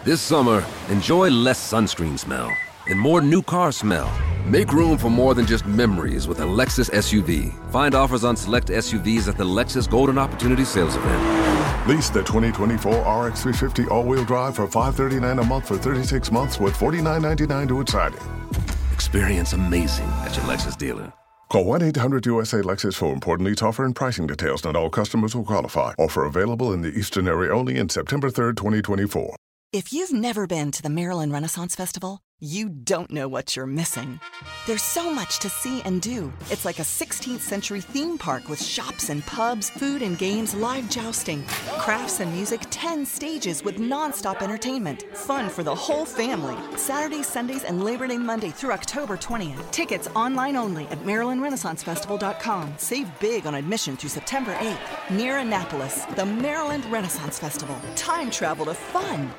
This summer, enjoy less sunscreen smell and more new car smell. Make room for more than just memories with a Lexus SUV. Find offers on select SUVs at the Lexus Golden Opportunity Sales Event. Lease the 2024 RX 350 all-wheel drive for $539 a month for 36 months with $49.99 to signing. Experience amazing at your Lexus dealer. Call 1-800-USA-LEXUS for important lease offer and pricing details. Not all customers will qualify. Offer available in the Eastern area only in September 3rd, 2024. If you've never been to the Maryland Renaissance Festival, you don't know what you're missing. There's so much to see and do. It's like a 16th century theme park with shops and pubs, food and games, live jousting, crafts and music, 10 stages with nonstop entertainment. Fun for the whole family. Saturdays, Sundays, and Labor Day Monday through October 20th. Tickets online only at MarylandRenaissanceFestival.com. Save big on admission through September 8th. Near Annapolis, the Maryland Renaissance Festival. Time travel to fun.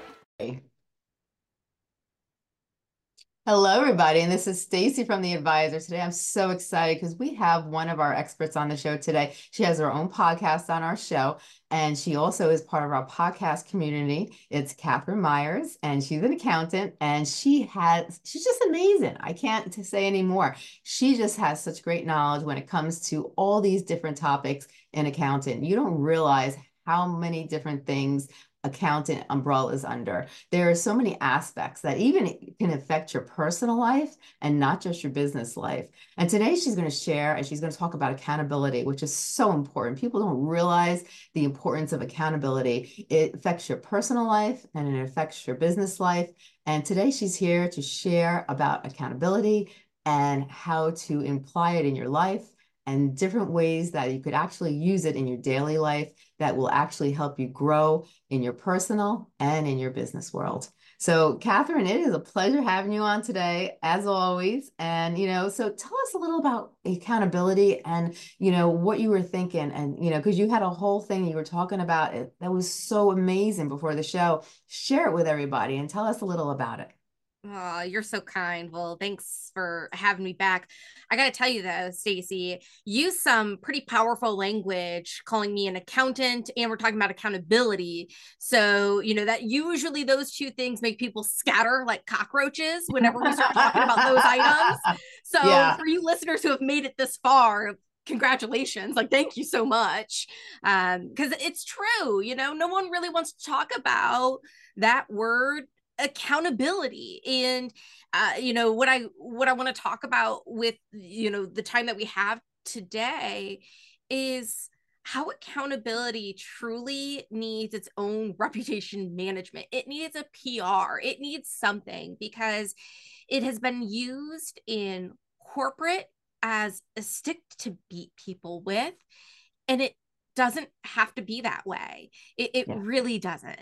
Hello, everybody, and this is Stacy from The Advisor. Today, I'm so excited because we have one of our experts on the show today. She has her own podcast on our show, and she also is part of our podcast community. It's Catherine Myers, and she's an accountant, and she's just amazing. I can't say any more. She just has such great knowledge when it comes to all these different topics in accounting. You don't realize how many different things accountant umbrella is under. There are so many aspects that even can affect your personal life and not just your business life. And today she's going to share and she's going to talk about accountability, which is so important. People don't realize the importance of accountability. It affects your personal life and it affects your business life. And today she's here to share about accountability and how to apply it in your life and different ways that you could actually use it in your daily life that will actually help you grow in your personal and in your business world. So, Catherine, it is a pleasure having you on today, as always. And, so tell us a little about accountability and, what you were thinking. And, because you had a whole thing you were talking about it that was so amazing before the show. Share it with everybody and tell us a little about it. Oh, you're so kind. Well, thanks for having me back. I got to tell you though, Stacy, use some pretty powerful language calling me an accountant, and we're talking about accountability. So, that usually those two things make people scatter like cockroaches whenever we start talking about those items. So for you listeners who have made it this far, congratulations. Thank you so much. Because it's true, no one really wants to talk about that word accountability. And what I want to talk about with the time that we have today is how accountability truly needs its own reputation management. It needs a PR. It needs something because it has been used in corporate as a stick to beat people with, and it doesn't have to be that way. It really doesn't.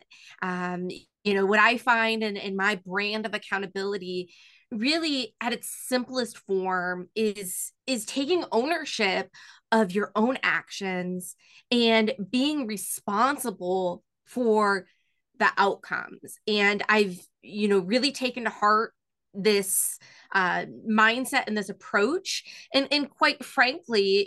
What I find in my brand of accountability really at its simplest form is taking ownership of your own actions and being responsible for the outcomes. And I've, really taken to heart this mindset and this approach. And quite frankly,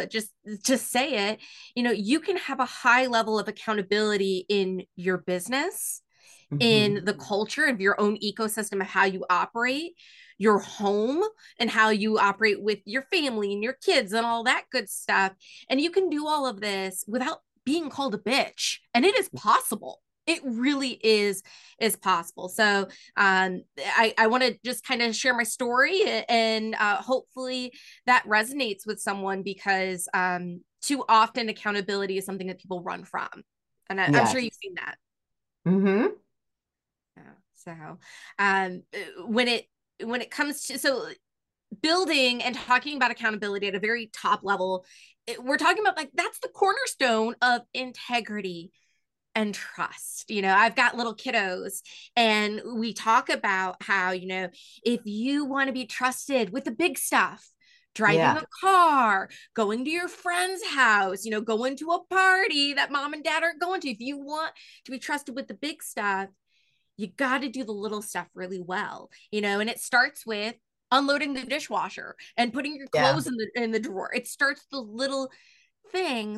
to say it, you can have a high level of accountability in your business, in the culture of your own ecosystem of how you operate, your home and how you operate with your family and your kids and all that good stuff. And you can do all of this without being called a bitch. And it is possible. It really is possible. So I want to just kind of share my story and hopefully that resonates with someone because too often accountability is something that people run from. And I'm sure you've seen that. Mm-hmm. So when it comes to building and talking about accountability at a very top level, we're talking about that's the cornerstone of integrity and trust. I've got little kiddos and we talk about how, if you want to be trusted with the big stuff, driving a car, going to your friend's house, going to a party that mom and dad aren't going to, if you want to be trusted with the big stuff, you got to do the little stuff really well, and it starts with unloading the dishwasher and putting your clothes in the drawer. It starts the little things,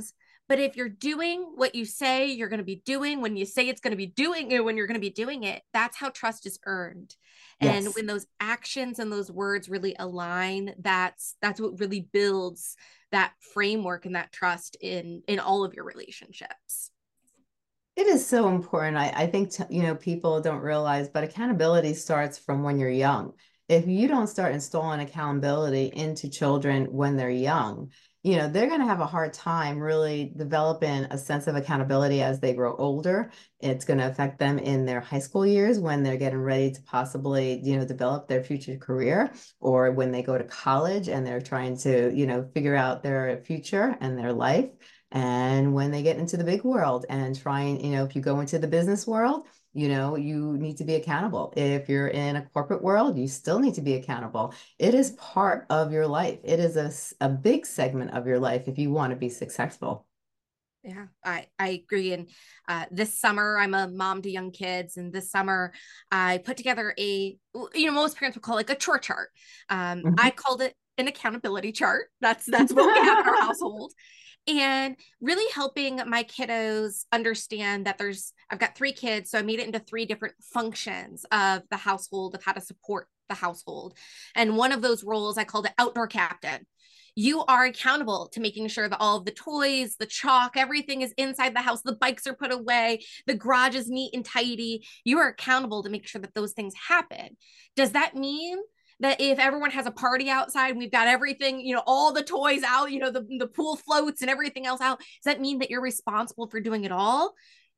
But if you're doing what you say you're going to be doing, when you say it's going to be doing it, when you're going to be doing it, that's how trust is earned. And Yes. when those actions and those words really align, that's what really builds that framework and that trust in all of your relationships. It is so important. I think, people don't realize, but accountability starts from when you're young. If you don't start installing accountability into children when they're young, they're going to have a hard time really developing a sense of accountability as they grow older. It's going to affect them in their high school years when they're getting ready to possibly, develop their future career, or when they go to college and they're trying to, figure out their future and their life. And when they get into the big world and trying, if you go into the business world, you need to be accountable. If you're in a corporate world, you still need to be accountable. It is part of your life. It is a big segment of your life if you want to be successful. Yeah, I agree. And this summer, I'm a mom to young kids. And this summer, I put together most parents would call it like a chore chart. Mhm. I called it an accountability chart. That's what we have in our household. And really helping my kiddos understand that I've got 3 kids. So I made it into 3 different functions of the household, of how to support the household. And one of those roles I called it outdoor captain. You are accountable to making sure that all of the toys, the chalk, everything is inside the house. The bikes are put away. The garage is neat and tidy. You are accountable to make sure that those things happen. Does that mean that if everyone has a party outside and we've got everything, all the toys out, the pool floats and everything else out, does that mean that you're responsible for doing it all?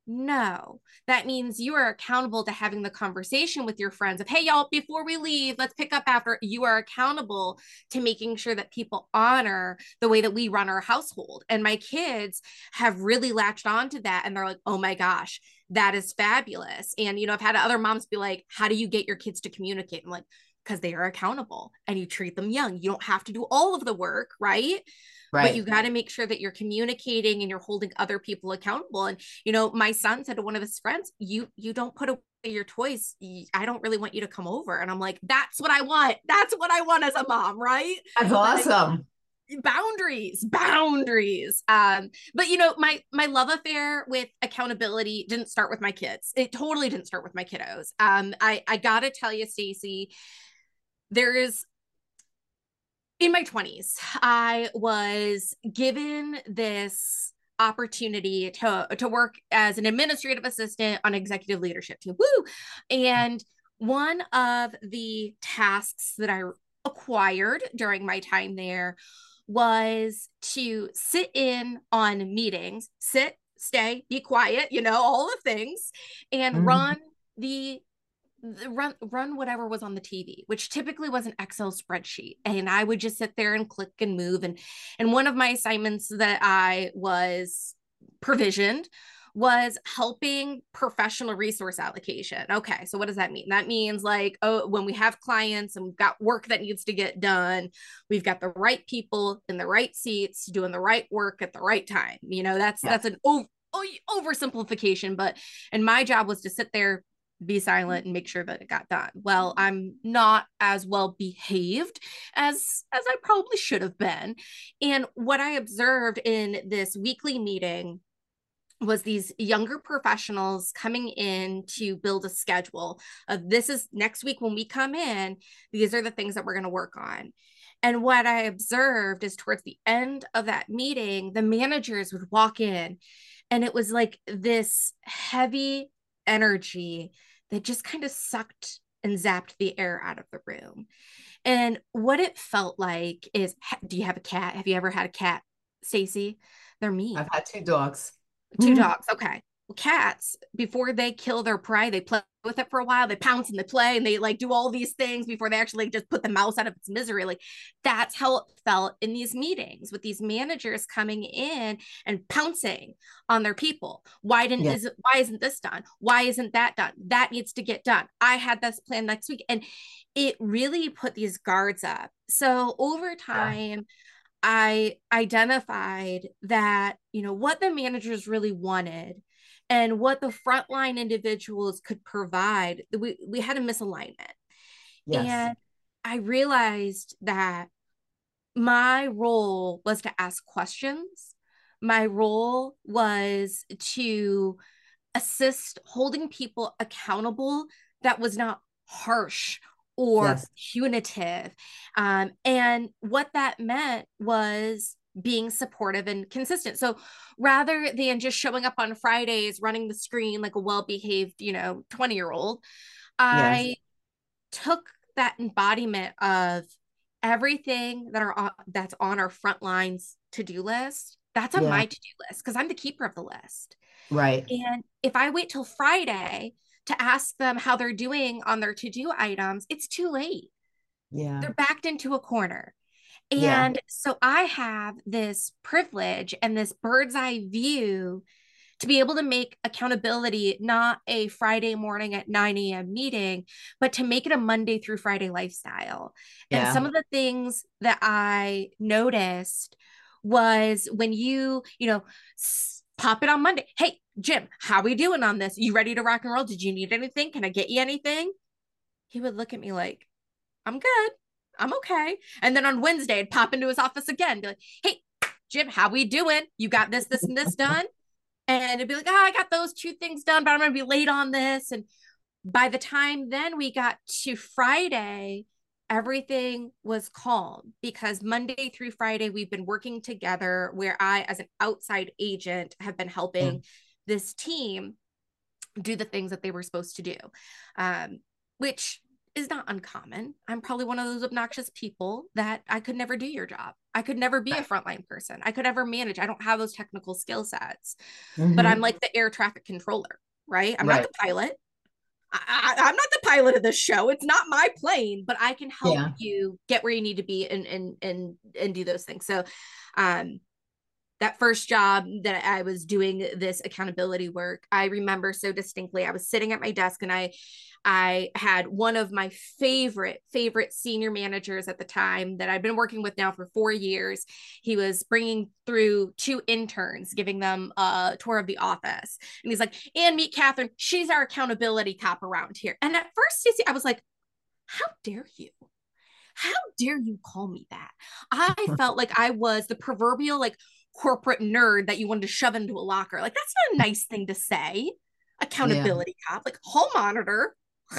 No, that means you are accountable to having the conversation with your friends of, hey, y'all, before we leave, let's pick up after. You are accountable to making sure that people honor the way that we run our household. And my kids have really latched onto that. And they're like, oh my gosh, that is fabulous. And, I've had other moms be like, how do you get your kids to communicate? I'm like, because they are accountable and you treat them young. You don't have to do all of the work, right? But you Right. got to make sure that you're communicating and you're holding other people accountable. And my son said to one of his friends, you don't put away your toys. I don't really want you to come over. And I'm like, that's what I want. That's what I want as a mom, right? That's Like, awesome. boundaries. But my love affair with accountability didn't start with my kids. It totally didn't start with my kiddos. I gotta tell you, Stacey, there is in my 20s, I was given this opportunity to work as an administrative assistant on executive leadership team. Woo! And one of the tasks that I acquired during my time there was to sit in on meetings, sit, stay, be quiet, all the things, and Mhm. the run whatever was on the TV, which typically was an Excel spreadsheet. And I would just sit there and click and move. And one of my assignments that I was provisioned was helping professional resource allocation. Okay, so what does that mean? That means like, oh, when we have clients and we've got work that needs to get done, we've got the right people in the right seats doing the right work at the right time. That's Yes. an oversimplification, but and my job was to sit there, be silent, and make sure that it got done. Well, I'm not as well behaved as I probably should have been. And what I observed in this weekly meeting was these younger professionals coming in to build a schedule of, this is next week when we come in, these are the things that we're going to work on. And what I observed is towards the end of that meeting, the managers would walk in and it was like this heavy energy that just kind of sucked and zapped the air out of the room. And what it felt like is, do you have a cat? Have you ever had a cat, Stacey? They're I've mean. had 2 dogs. Two dogs. Okay. Well, cats, before they kill their prey, they play with it for a while. They pounce and they play and they like do all these things before they actually just put the mouse out of its misery. Like that's how it felt in these meetings with these managers coming in and pouncing on their people. Yeah. Why isn't this done? Why isn't that done? That needs to get done. I had this plan next week. And it really put these guards up. So over Yeah. time, I identified that, what the managers really wanted and what the frontline individuals could provide, we had a misalignment. Yes. And I realized that my role was to ask questions, My role was to assist holding people accountable that was not harsh or Yes. punitive. And what that meant was being supportive and consistent. So rather than just showing up on Fridays, running the screen like a well-behaved, 20-year-old, Yes. I took that embodiment of everything that's on our front lines to-do list. That's on Yeah. my to-do list because I'm the keeper of the list. Right. And if I wait till Friday to ask them how they're doing on their to-do items, it's too late. Yeah. They're backed into a corner. Yeah. And so I have this privilege and this bird's eye view to be able to make accountability not a Friday morning at 9 a.m. meeting, but to make it a Monday through Friday lifestyle. And Yeah. some of the things that I noticed was when pop it on Monday. Hey, Jim, how we doing on this? You ready to rock and roll? Did you need anything? Can I get you anything? He would look at me like, I'm good. I'm okay. And then on Wednesday, I'd pop into his office again, be like, hey, Jim, how we doing? You got this, and this done? And it'd be like, I got those 2 things done, but I'm going to be late on this. And by the time then we got to Friday, everything was calm because Monday through Friday, we've been working together where I, as an outside agent, have been helping this team do the things that they were supposed to do, which is not uncommon. I'm probably one of those obnoxious people that I could never do your job. I could never be a frontline person. I could never manage. I don't have those technical skill sets, but I'm like the air traffic controller, right? I'm not the pilot. I'm not the pilot of this show. It's not my plane, but I can help you get where you need to be and do those things. So, that first job that I was doing this accountability work, I remember so distinctly. I was sitting at my desk and I had one of my favorite senior managers at the time that I'd been working with now for 4 years. He was bringing through 2 interns, giving them a tour of the office. And he's like, and meet Catherine. She's our accountability cop around here. And at first, Stacey, I was like, how dare you? How dare you call me that? I felt like I was the proverbial like corporate nerd that you wanted to shove into a locker. Like, that's not a nice thing to say. Accountability cop, like hall monitor.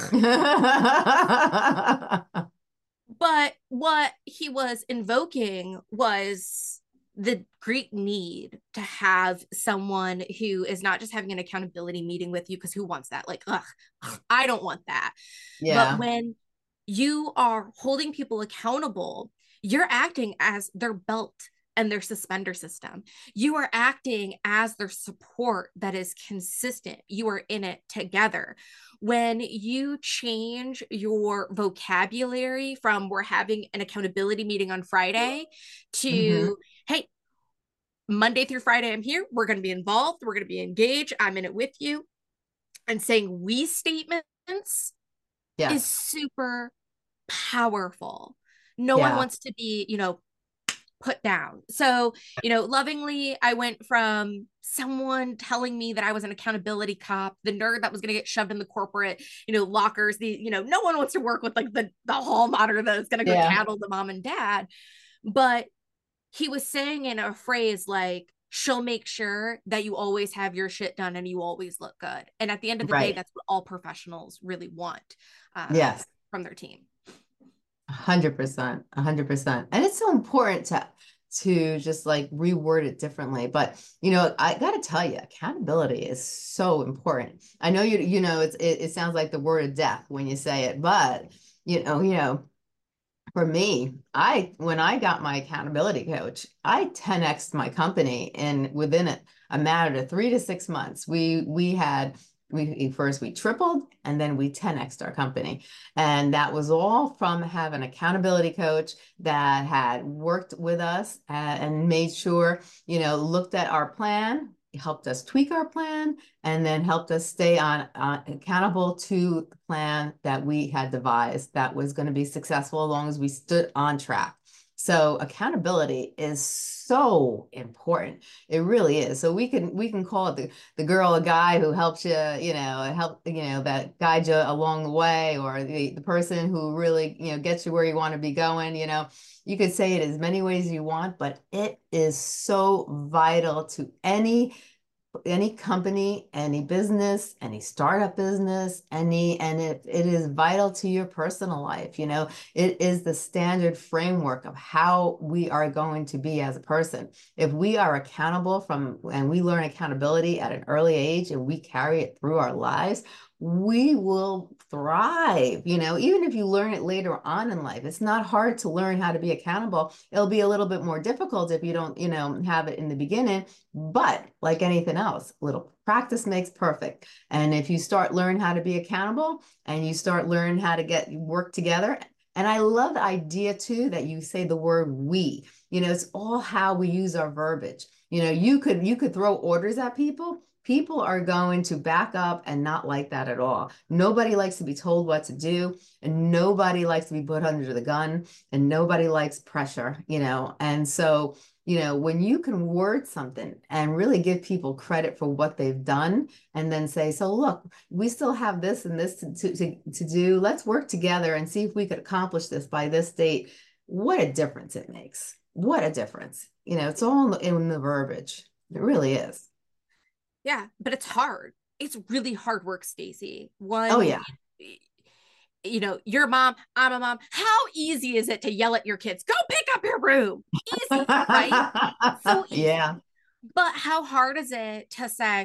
But what he was invoking was the great need to have someone who is not just having an accountability meeting with you, because who wants that? Like, I don't want that. But when you are holding people accountable, you're acting as their belt and their suspender system. You are acting as their support that is consistent. You are in it together. When you change your vocabulary from we're having an accountability meeting on Friday to, hey, Monday through Friday, I'm here. We're going to be involved. We're going to be engaged. I'm in it with you. And saying we statements is super powerful. No one wants to be, put down. So, lovingly, I went from someone telling me that I was an accountability cop, the nerd that was going to get shoved in the corporate, lockers, no one wants to work with like the hall monitor that's going to go tattle the mom and dad. But he was saying in a phrase like, she'll make sure that you always have your shit done and you always look good. And at the end of the day, that's what all professionals really want from their team. 100%, 100%. And it's so important to just like reword it differently. But, I got to tell you, accountability is so important. I know it sounds like the word of death when you say it, but, for me, when I got my accountability coach, I 10x'd my company, and within a matter of 3 to 6 months, we tripled, and then we 10x'd our company. And that was all from having an accountability coach that had worked with us and made sure, looked at our plan, helped us tweak our plan, and then helped us stay accountable to the plan that we had devised that was going to be successful as long as we stood on track. So accountability is so important. It really is. So we can call it the girl, a guy who helps you, that guides you along the way, or the person who really, gets you where you want to be going. You could say it as many ways you want, but it is so vital to any company, any business, any startup business, and it is vital to your personal life. It is the standard framework of how we are going to be as a person. If we are accountable and we learn accountability at an early age and we carry it through our lives, we will thrive. Even if you learn it later on in life, it's not hard to learn how to be accountable. It'll be a little bit more difficult if you don't, have it in the beginning. But like anything else, little practice makes perfect. And if you start learning how to be accountable and you start learning how to work together, and I love the idea too that you say the word we. It's all how we use our verbiage. You could throw orders at people. People are going to back up and not like that at all. Nobody likes to be told what to do, and nobody likes to be put under the gun, and nobody likes pressure, and so when you can word something and really give people credit for what they've done, and then say, so look, we still have this and this to do. Let's work together and see if we could accomplish this by this date. What a difference it makes. What a difference. It's all in the verbiage. It really is. Yeah, but it's hard. It's really hard work, Stacey. Oh, yeah. You're a mom, I'm a mom. How easy is it to yell at your kids? Go pick up your room. Easy, right? So easy. Yeah. But how hard is it to say,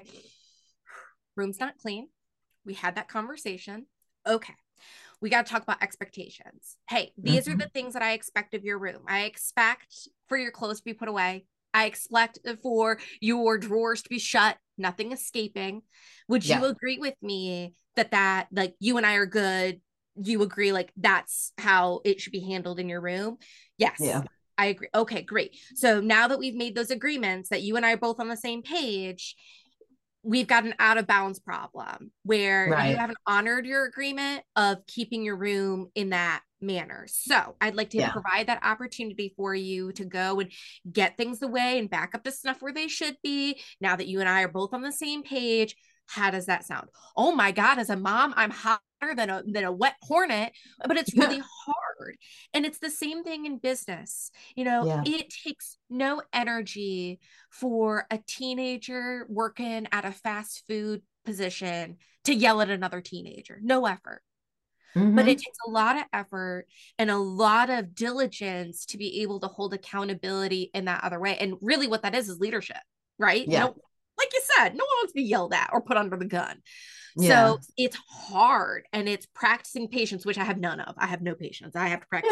room's not clean? We had that conversation. Okay. We got to talk about expectations. Hey, these are the things that I expect of your room. I expect for your clothes to be put away. I expect for your drawers to be shut, nothing escaping. Would you agree with me that like you and I are good? You agree like that's how it should be handled in your room? Yes. Yeah. I agree. Okay, great. So now that we've made those agreements that you and I are both on the same page, we've got an out of bounds problem where you haven't honored your agreement of keeping your room in that manner. So I'd like to provide that opportunity for you to go and get things away and back up to snuff where they should be. Now that you and I are both on the same page, how does that sound? Oh my God, as a mom, I'm hotter than a wet hornet, but it's really hard. And it's the same thing in business. It takes no energy for a teenager working at a fast food position to yell at another teenager. No effort. But it takes a lot of effort and a lot of diligence to be able to hold accountability in that other way. And really what that is leadership, right? Yeah. Like you said, no one wants to be yelled at or put under the gun. So it's hard, and it's practicing patience, which I have none of. I have no patience. I have to practice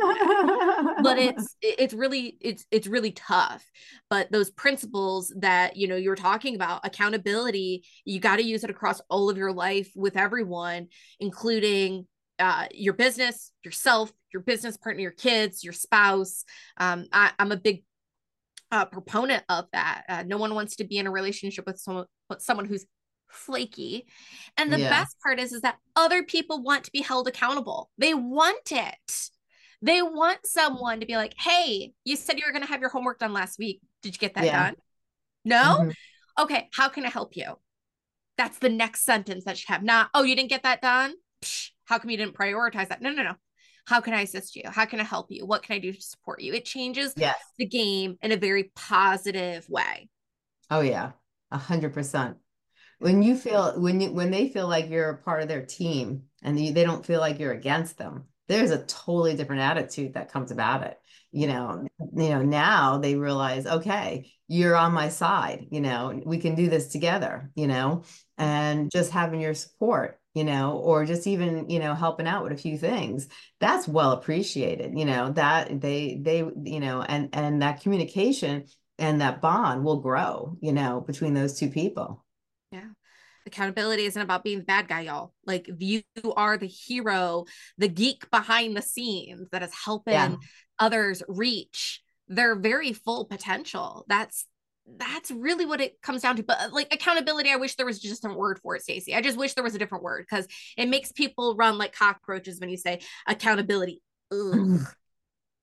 it. But it's really tough. But those principles that you're talking about, accountability, you got to use it across all of your life with everyone, including your business, yourself, your business partner, your kids, your spouse. I'm a big proponent of that. No one wants to be in a relationship with someone who's flaky. And the best part is that other people want to be held accountable. They want it. They want someone to be like, hey, you said you were going to have your homework done last week. Did you get that done? No? Okay, how can I help you? That's the next sentence that should have. Not, oh, you didn't get that done? Psh, how come you didn't prioritize that? No. How can I assist you? How can I help you? What can I do to support you? It changes the game in a very positive way. Oh yeah, 100%. When they feel like you're a part of their team and they don't feel like you're against them, there's a totally different attitude that comes about it. Now they realize, okay, you're on my side, we can do this together, and just having your support, or just even, helping out with a few things, that's well appreciated, that and that communication and that bond will grow, between those two people. Yeah. Accountability isn't about being the bad guy, y'all. Like you are the hero, the geek behind the scenes that is helping others reach their very full potential. That's really what it comes down to. But like accountability, I wish there was just a word for it, Stacey. I just wish there was a different word, because it makes people run like cockroaches when you say accountability. Ugh.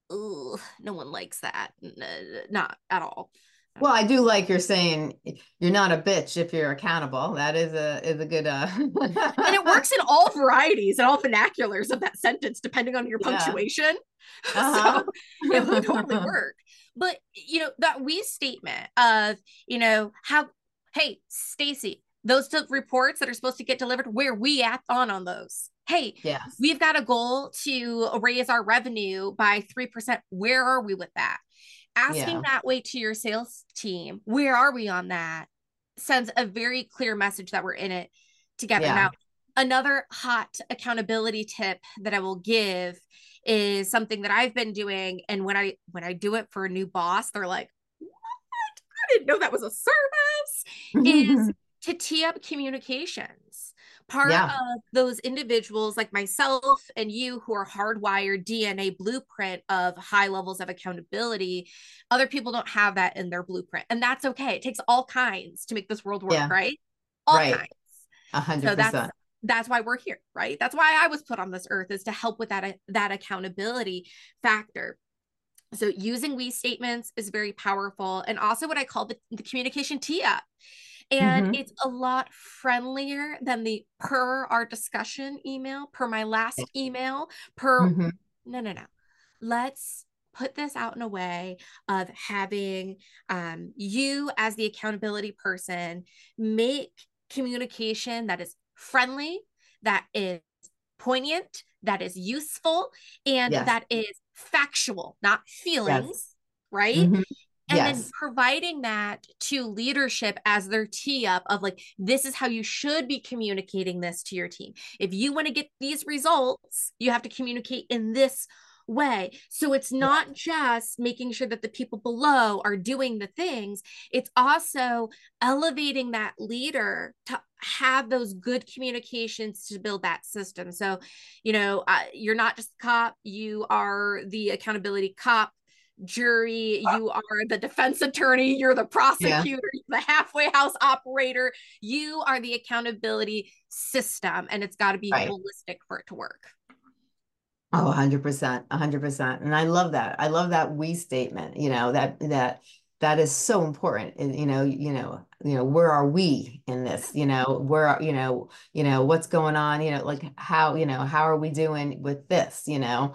ugh, no one likes that. Not at all. Well, I do like you're saying you're not a bitch if you're accountable. That is a good And it works in all varieties and all vernaculars of that sentence, depending on your yeah. punctuation. Uh-huh. So it would totally work. But that we statement of, how, hey, Stacy, those reports that are supposed to get delivered, where we at on those? Hey, Yes. we've got a goal to raise our revenue by 3%. Where are we with that? Asking Yeah. that way to your sales team, where are we on that, sends a very clear message that we're in it together. Yeah. Now, another hot accountability tip that I will give is something that I've been doing. And when I do it for a new boss, they're like, what? I didn't know that was a service. Is to tee up communications. Part Yeah. of those individuals like myself and you who are hardwired DNA blueprint of high levels of accountability, other people don't have that in their blueprint. And that's okay. It takes all kinds to make this world work, Yeah. right? All Right. kinds. So 100%. that's why we're here, right? That's why I was put on this earth, is to help with that accountability factor. So using we statements is very powerful. And also what I call the communication tee up. And it's a lot friendlier than the per our discussion email, per my last email, per no. Let's put this out in a way of having you as the accountability person make communication that is friendly, that is poignant, that is useful, and Yes. that is factual, not feelings, Yes. right? And then Yes. providing that to leadership as their tee up of like, this is how you should be communicating this to your team. If you want to get these results, you have to communicate in this way. So it's not just making sure that the people below are doing the things, it's also elevating that leader to have those good communications to build that system. So, you're not just a cop, you are the accountability cop, jury, you are the defense attorney, you're the prosecutor, you're the halfway house operator, you are the accountability system, and it's got to be holistic for it to work. Oh, 100%, 100%. And I love that. I love that we statement, that is so important. And, where are we in this? Where, what's going on? Like how are we doing with this?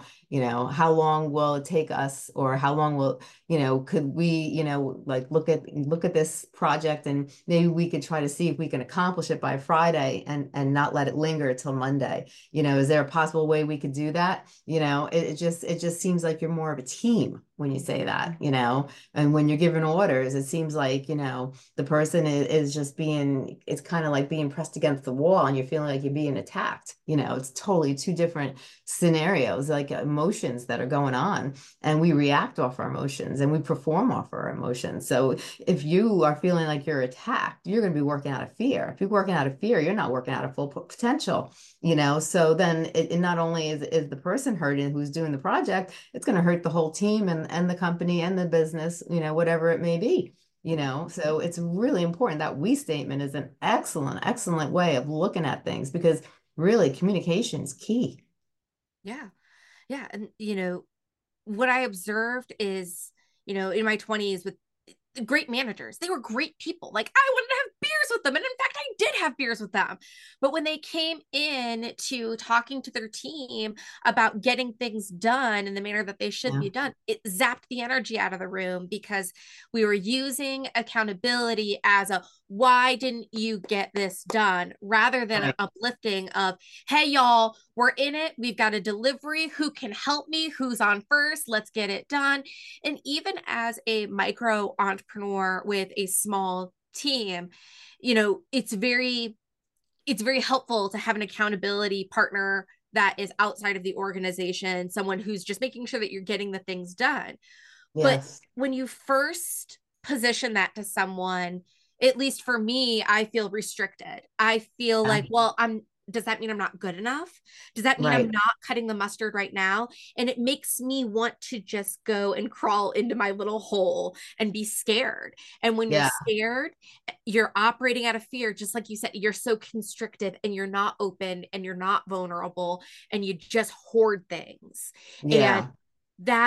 How long will it take us, or how long will, could we, like look at this project, and maybe we could try to see if we can accomplish it by Friday and not let it linger till Monday. Is there a possible way we could do that? It just seems like you're more of a team when you say that, and when you're giving orders, it seems like, the person is just it's kind of like being pressed against the wall, and you're feeling like you're being attacked. It's totally two different scenarios, like emotions that are going on, and we react off our emotions and we perform off our emotions. So if you are feeling like you're attacked, you're going to be working out of fear. If you're working out of fear, you're not working out of full potential, so then it not only is the person hurting who's doing the project, it's going to hurt the whole team and the company and the business, whatever it may be. So it's really important. That we statement is an excellent way of looking at things, because really communication is key. Yeah. And what I observed is, in my 20s with great managers, they were great people. Like, I wanted to have beers with them. And in fact, I did have beers with them. But when they came in to talking to their team about getting things done in the manner that they should be done, it zapped the energy out of the room, because we were using accountability as a, why didn't you get this done? Rather than an uplifting of, hey, y'all, we're in it. We've got a delivery. Who can help me? Who's on first? Let's get it done. And even as a micro entrepreneur with a small team, it's very helpful to have an accountability partner that is outside of the organization, someone who's just making sure that you're getting the things done. Yes. But when you first position that to someone, at least for me, I feel restricted. I feel like, well, does that mean I'm not good enough? Does that mean I'm not cutting the mustard right now? And it makes me want to just go and crawl into my little hole and be scared. And when you're scared, you're operating out of fear. Just like you said, you're so constricted and you're not open and you're not vulnerable and you just hoard things. And that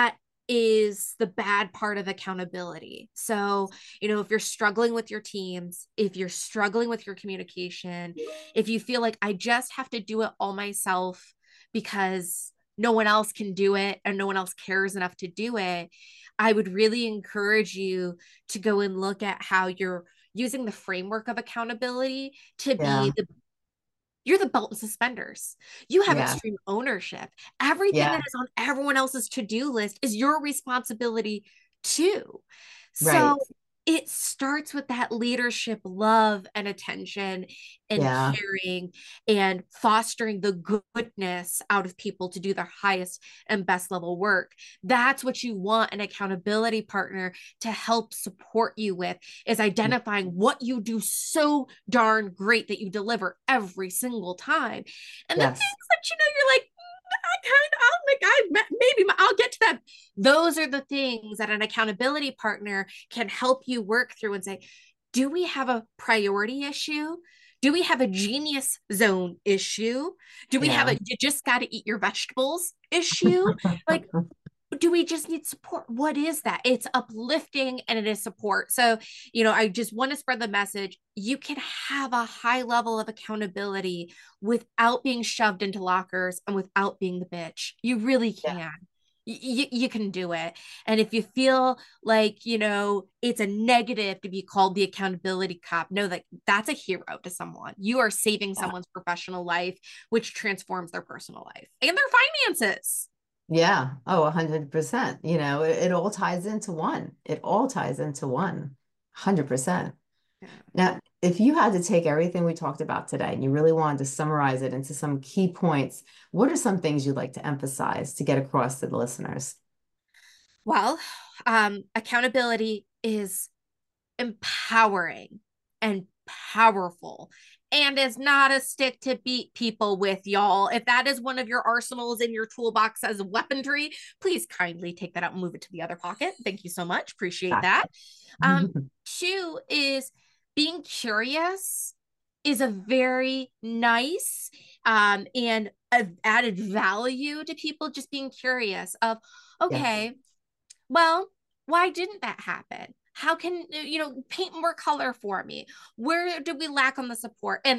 is the bad part of accountability. So, if you're struggling with your teams, if you're struggling with your communication, if you feel like I just have to do it all myself because no one else can do it and no one else cares enough to do it, I would really encourage you to go and look at how you're using the framework of accountability to Yeah. be you're the belt and suspenders. You have Yeah. extreme ownership. Everything Yeah. that is on everyone else's to-do list is your responsibility too. Right. So it starts with that leadership, love, and attention, and Yeah. caring, and fostering the goodness out of people to do their highest and best level work. That's what you want an accountability partner to help support you with, is identifying what you do so darn great that you deliver every single time. And the things Yes. that you're like, I'll get to that. Those are the things that an accountability partner can help you work through and say, do we have a priority issue? Do we have a genius zone issue? Do we have Yeah. you just got to eat your vegetables issue? Like, do we just need support? What is that? It's uplifting and it is support. So, I just want to spread the message. You can have a high level of accountability without being shoved into lockers and without being the bitch. You really Yeah. can. You can do it. And if you feel like, it's a negative to be called the accountability cop, know that that's a hero to someone. You are saving Yeah. someone's professional life, which transforms their personal life and their finances. Yeah. Oh, 100%. It all ties into one. It all ties into one. 100%. Yeah. Now, if you had to take everything we talked about today and you really wanted to summarize it into some key points, what are some things you'd like to emphasize to get across to the listeners? Well, accountability is empowering and powerful and is not a stick to beat people with, y'all. If that is one of your arsenals in your toolbox as weaponry, please kindly take that out and move it to the other pocket. Thank you so much. Appreciate that. Two is being curious is a very nice and added value to people, just being curious of, Yes. okay, well, why didn't that happen? How can paint more color for me? Where did we lack on the support? And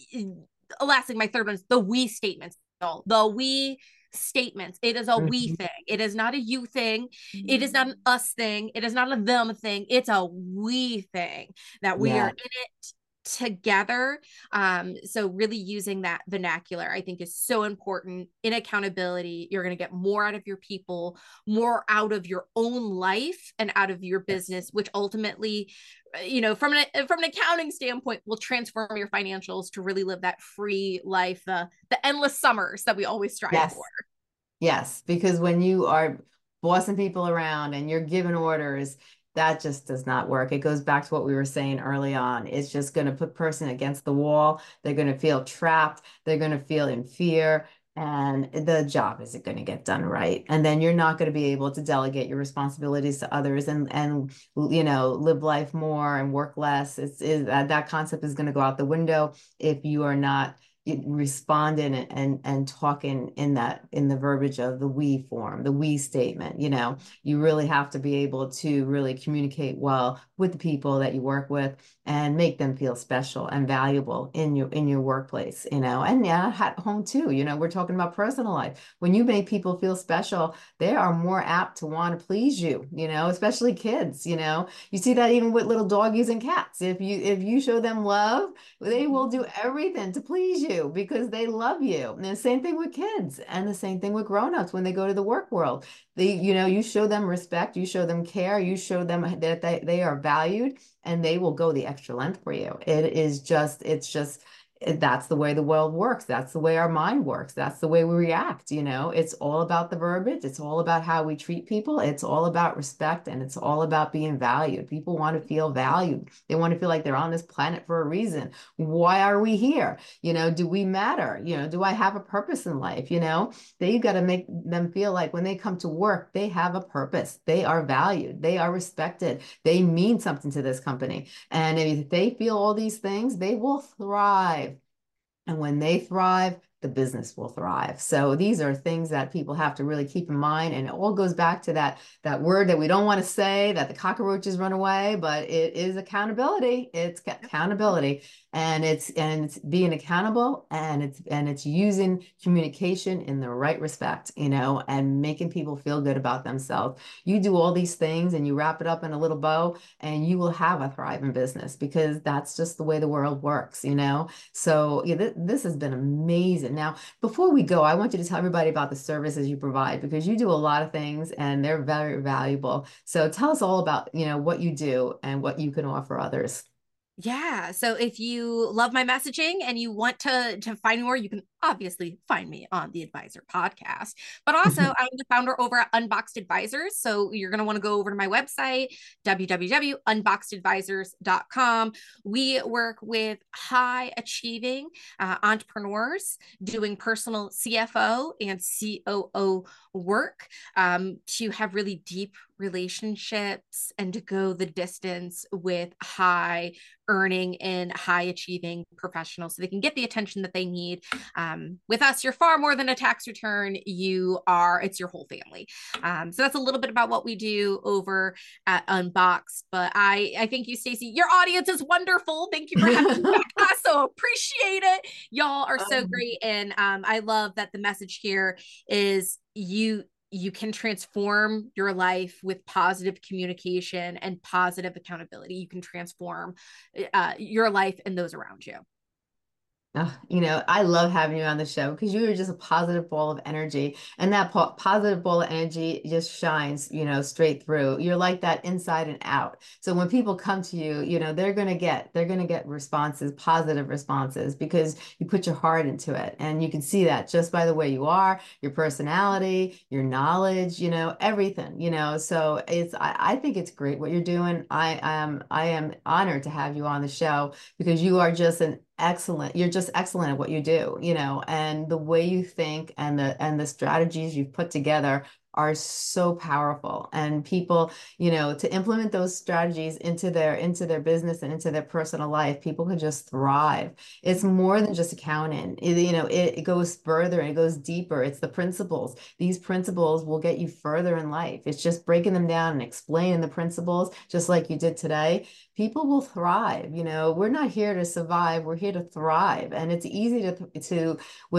lastly, my third one is the we statements. The we statements. It is a we Mhm. thing. It is not a you thing. It is not an us thing. It is not a them thing. It's a we thing, that we are Yeah. in it together. So really using that vernacular, I think, is so important in accountability. You're going to get more out of your people, more out of your own life and out of your Yes. business, which ultimately, from an accounting standpoint, will transform your financials to really live that free life, the endless summers that we always strive Yes. for. Yes. Because when you are bossing people around and you're giving orders, that just does not work. It goes back to what we were saying early on. It's just going to put person against the wall. They're going to feel trapped. They're going to feel in fear. And the job isn't going to get done right. And then you're not going to be able to delegate your responsibilities to others and live life more and work less. That concept is going to go out the window if you are not responding and talking in the verbiage of the we form, the we statement. You really have to be able to really communicate well with the people that you work with and make them feel special and valuable in your workplace, and yeah, at home too. We're talking about personal life. When you make people feel special, they are more apt to want to please you, especially kids. You see that even with little doggies and cats. If you show them love, they will do everything to please you because they love you. And the same thing with kids and the same thing with grown-ups when they go to the work world. You show them respect, you show them care, you show them that they are valued, and they will go the extra length for you. That's the way the world works. That's the way our mind works. That's the way we react. It's all about the verbiage. It's all about how we treat people. It's all about respect, and it's all about being valued. People want to feel valued. They want to feel like they're on this planet for a reason. Why are we here? Do we matter? Do I have a purpose in life? They got to make them feel like when they come to work, they have a purpose. They are valued. They are respected. They mean something to this company. And if they feel all these things, they will thrive. And when they thrive, the business will thrive. So these are things that people have to really keep in mind. And it all goes back to that word that we don't want to say, that the cockroaches run away, but it is accountability. It's accountability. And it's being accountable, and it's using communication in the right respect, and making people feel good about themselves. You do all these things and you wrap it up in a little bow, and you will have a thriving business, because that's just the way the world works, So this has been amazing. Now, before we go, I want you to tell everybody about the services you provide, because you do a lot of things and they're very valuable. So tell us all about, what you do and what you can offer others. Yeah. So if you love my messaging and you want to find more, you can obviously find me on the Advisor podcast. But also, I'm the founder over at Unboxed Advisors. So you're going to want to go over to my website, www.unboxedadvisors.com. We work with high achieving entrepreneurs doing personal CFO and COO work to have really deep relationships and to go the distance with high earning and high achieving professionals so they can get the attention that they need. With us, you're far more than a tax return. It's your whole family. So that's a little bit about what we do over at Unboxed. But I thank you, Stacey. Your audience is wonderful. Thank you for having me back. I so appreciate it. Y'all are so great. And I love that the message here is you can transform your life with positive communication and positive accountability. You can transform your life and those around you. I love having you on the show, because you are just a positive ball of energy, and that positive ball of energy just shines, straight through. You're like that inside and out. So when people come to you, they're going to get responses, positive responses, because you put your heart into it. And you can see that just by the way you are, your personality, your knowledge, everything, so I think it's great what you're doing. I am honored to have you on the show, because you are just you're just excellent at what you do, and the way you think and the strategies you've put together are so powerful. And people, to implement those strategies into their business and into their personal life, people can just thrive. It's more than just accounting. It goes further and it goes deeper. It's the principles. These principles will get you further in life. It's just breaking them down and explaining the principles, just like you did today. People will thrive. We're not here to survive. We're here to thrive. And it's easy to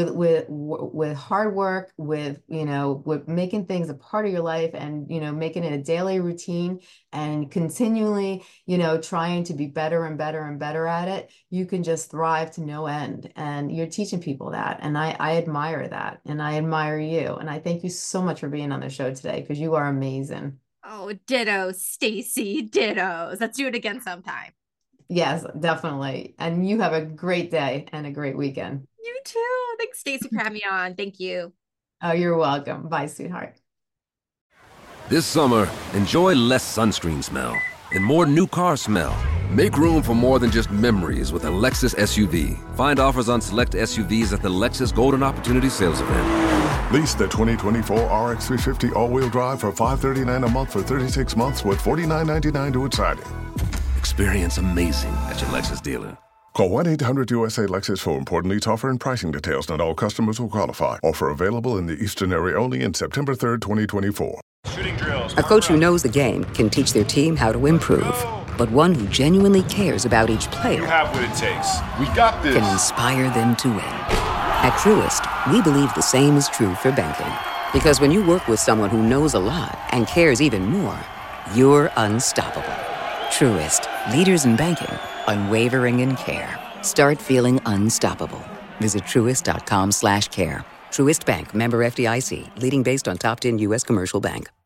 with hard work, with making things a part of your life, and making it a daily routine, and continually trying to be better and better and better at it. You can just thrive to no end, and you're teaching people that, and I admire that, and I admire you, and I thank you so much for being on the show today, because you are amazing. Oh, ditto, Stacey, dittos. Let's do it again sometime. Yes, definitely. And you have a great day and a great weekend. You too. Thanks, Stacey, for having me on. Thank you. Oh, you're welcome. Bye, sweetheart. This summer, enjoy less sunscreen smell and more new car smell. Make room for more than just memories with a Lexus SUV. Find offers on select SUVs at the Lexus Golden Opportunity Sales Event. Lease the 2024 RX 350 all-wheel drive for $539 a month for 36 months with $49.99 to its siding. Experience amazing at your Lexus dealer. Call 1-800-USA-LEXUS for important lease offer and pricing details. Not all customers will qualify. Offer available in the Eastern area only in September 3rd, 2024. Shooting drills. A coach who knows the game can teach their team how to improve. But one who genuinely cares about each player You have what it takes. We got this. can inspire them to win. At Truist, we believe the same is true for banking. Because when you work with someone who knows a lot and cares even more, you're unstoppable. Truist, leaders in banking, unwavering in care. Start feeling unstoppable. Visit truist.com/care. Truist Bank, member FDIC, leading based on top 10 U.S. commercial bank.